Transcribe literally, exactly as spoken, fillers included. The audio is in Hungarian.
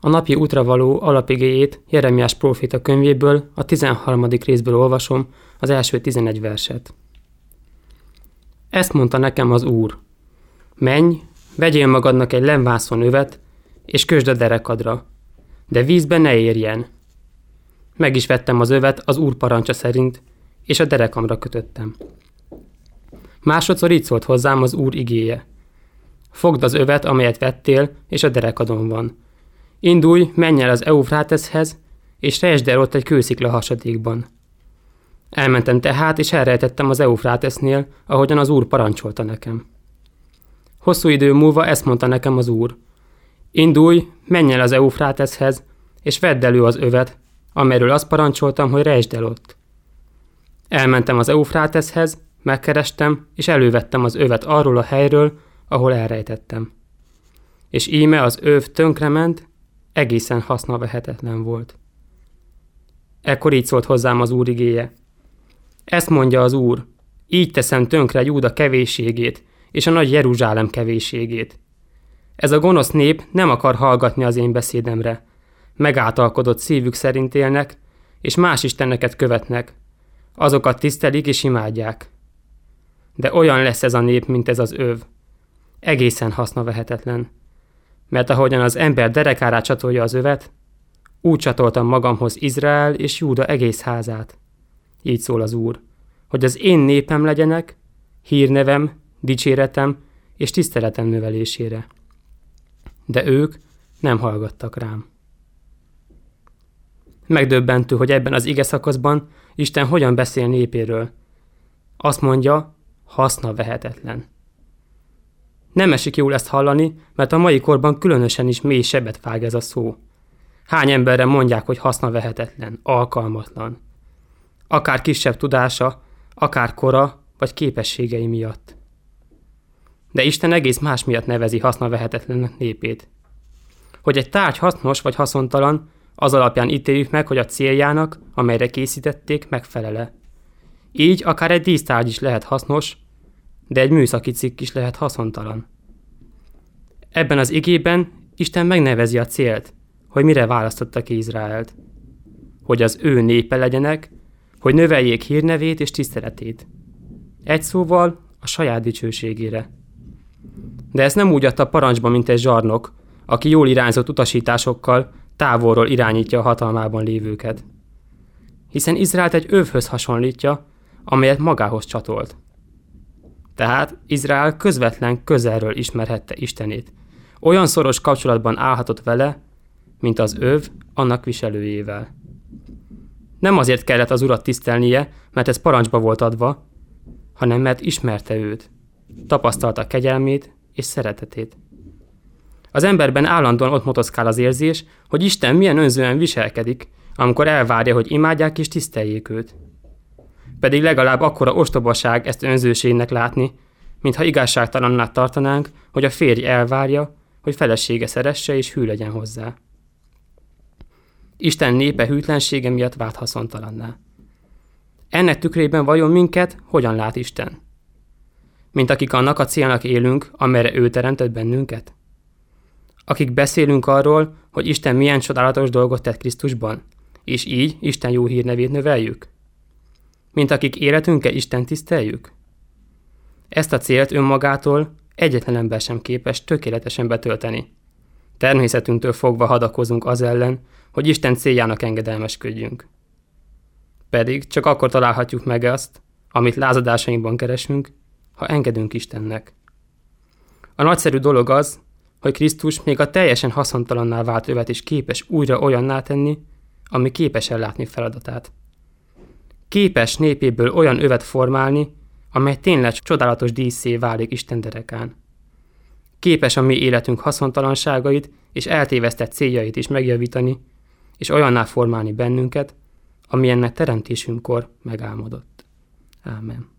A napi útra való alapigéjét Jeremiás próféta könyvéből, a tizenharmadik részből olvasom az első tizenegy verset. Ezt mondta nekem az Úr: menj, vegyél magadnak egy lemvászon övet, és kösd a derekadra, de vízbe ne érjen. Meg is vettem az övet az Úr parancsa szerint, és a derekamra kötöttem. Másodszor így szólt hozzám az Úr igéje: fogd az övet, amelyet vettél, és a derekadon van. Indulj, menj el az Eufráteszhez, és rejtsd el ott egy kőszikla hasadékban. Elmentem tehát, és elrejtettem az Eufrátesznél, ahogyan az Úr parancsolta nekem. Hosszú idő múlva ezt mondta nekem az Úr: indulj, menj el az Eufráteszhez, és vedd elő az övet, amelyről azt parancsoltam, hogy rejtsd el ott. Elmentem az Eufráteszhez, megkerestem, és elővettem az övet arról a helyről, ahol elrejtettem. És íme az öv tönkrement, egészen hasznavehetetlen volt. Ekkor így szólt hozzám az Úr igéje: ezt mondja az Úr, így teszem tönkre Júda kevésségét, és a nagy Jeruzsálem kevésségét. Ez a gonosz nép nem akar hallgatni az én beszédemre. Megáltalkodott szívük szerint élnek, és más isteneket követnek. Azokat tisztelik és imádják. De olyan lesz ez a nép, mint ez az öv. Egészen hasznavehetetlen. Mert ahogyan az ember derekára csatolja az övet, úgy csatoltam magamhoz Izrael és Júda egész házát. Így szól az Úr, hogy az én népem legyenek, hírnevem, dicséretem és tiszteletem növelésére. De ők nem hallgattak rám. Megdöbbentő, hogy ebben az ige szakaszban Isten hogyan beszél népéről. Azt mondja, hasznavehetetlen. Nem esik jól ezt hallani, mert a mai korban különösen is mély sebet vág ez a szó. Hány emberre mondják, hogy hasznavehetetlen, alkalmatlan. Akár kisebb tudása, akár kora, vagy képességei miatt. De Isten egész más miatt nevezi hasznavehetetlennek népét. Hogy egy tárgy hasznos vagy haszontalan, az alapján ítéljük meg, hogy a céljának, amelyre készítették, megfelele. Így akár egy dísztárgy is lehet hasznos, de egy műszaki cikk is lehet haszontalan. Ebben az igében Isten megnevezi a célt, hogy mire választotta ki Izraelt. Hogy az ő népe legyenek, hogy növeljék hírnevét és tiszteletét. Egy szóval a saját dicsőségére. De ezt nem úgy adta parancsba, mint egy zsarnok, aki jól irányzott utasításokkal távolról irányítja a hatalmában lévőket. Hiszen Izraelt egy övhöz hasonlítja, amelyet magához csatolt. Tehát Izrael közvetlen közelről ismerhette Istenét. Olyan szoros kapcsolatban állhatott vele, mint az öv annak viselőjével. Nem azért kellett az Urat tisztelnie, mert ez parancsba volt adva, hanem mert ismerte őt, tapasztalta kegyelmét és szeretetét. Az emberben állandóan ott motoszkál az érzés, hogy Isten milyen önzően viselkedik, amikor elvárja, hogy imádják és tiszteljék őt. Pedig legalább akkora ostobaság ezt önzőségnek látni, mintha igazságtalanná tartanánk, hogy a férj elvárja, hogy felesége szeresse és hű legyen hozzá. Isten népe hűtlensége miatt vált haszontalanná. Ennek tükrében vajon minket hogyan lát Isten? Mint akik annak a célnak élünk, amelyre ő teremtett bennünket? Akik beszélünk arról, hogy Isten milyen csodálatos dolgot tett Krisztusban, és így Isten jó hírnevét növeljük? Mint akik életünkkel Isten tiszteljük? Ezt a célt önmagától egyetlen ember sem képes tökéletesen betölteni. Természetünktől fogva hadakozunk az ellen, hogy Isten céljának engedelmeskedjünk. Pedig csak akkor találhatjuk meg azt, amit lázadásainkban keresünk, ha engedünk Istennek. A nagyszerű dolog az, hogy Krisztus még a teljesen haszontalanná vált övet is képes újra olyanná tenni, ami képes ellátni feladatát. Képes népéből olyan övet formálni, amely tényleg csodálatos díszé válik Isten derekán. Képes a mi életünk haszontalanságait és eltévesztett céljait is megjavítani, és olyanná formálni bennünket, ami ennek teremtésünkkor megálmodott. Ámen.